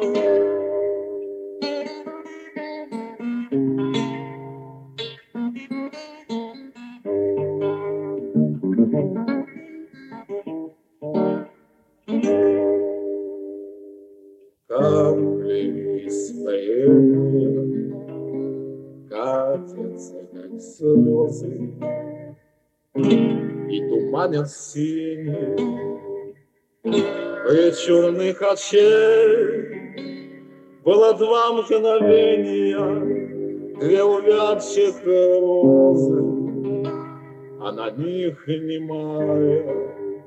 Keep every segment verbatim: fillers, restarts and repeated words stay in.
Капли испарения катятся, как слезы, и туманят синие черных очей. Было два мгновения, две увядших розы, а на них немая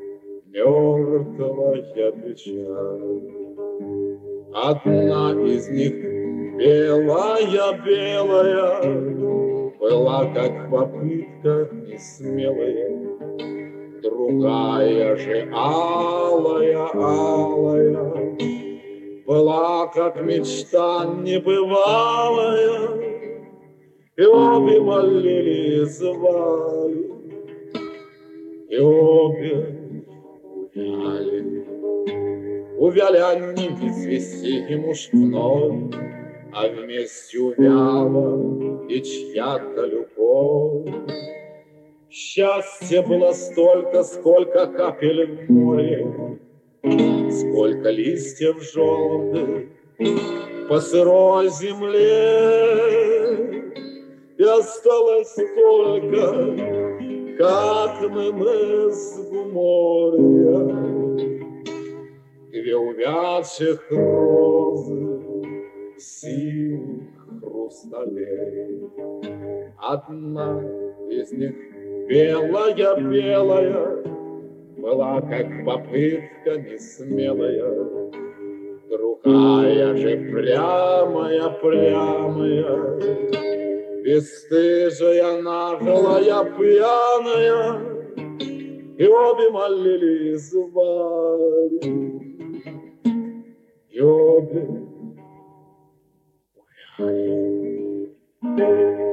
мертвая печаль. Одна из них белая-белая была, как попытка несмелая, другая же алая-алая была, как мечта небывалая, и обе молили и звали, и обе увяли. Увяли они без вести и мужской, а вместе увяла и чья-то любовь. Счастья было столько, сколько капель в море, сколько листьев желтых по сырой земле. И осталось только, как мы с Гуморья, две увядших розы в синих хрусталей. Одна из них белая-белая была, как попытка несмелая, другая же прямая-прямая, бесстыжая, наглая, пьяная, и обе молили и звали, и обе увяли.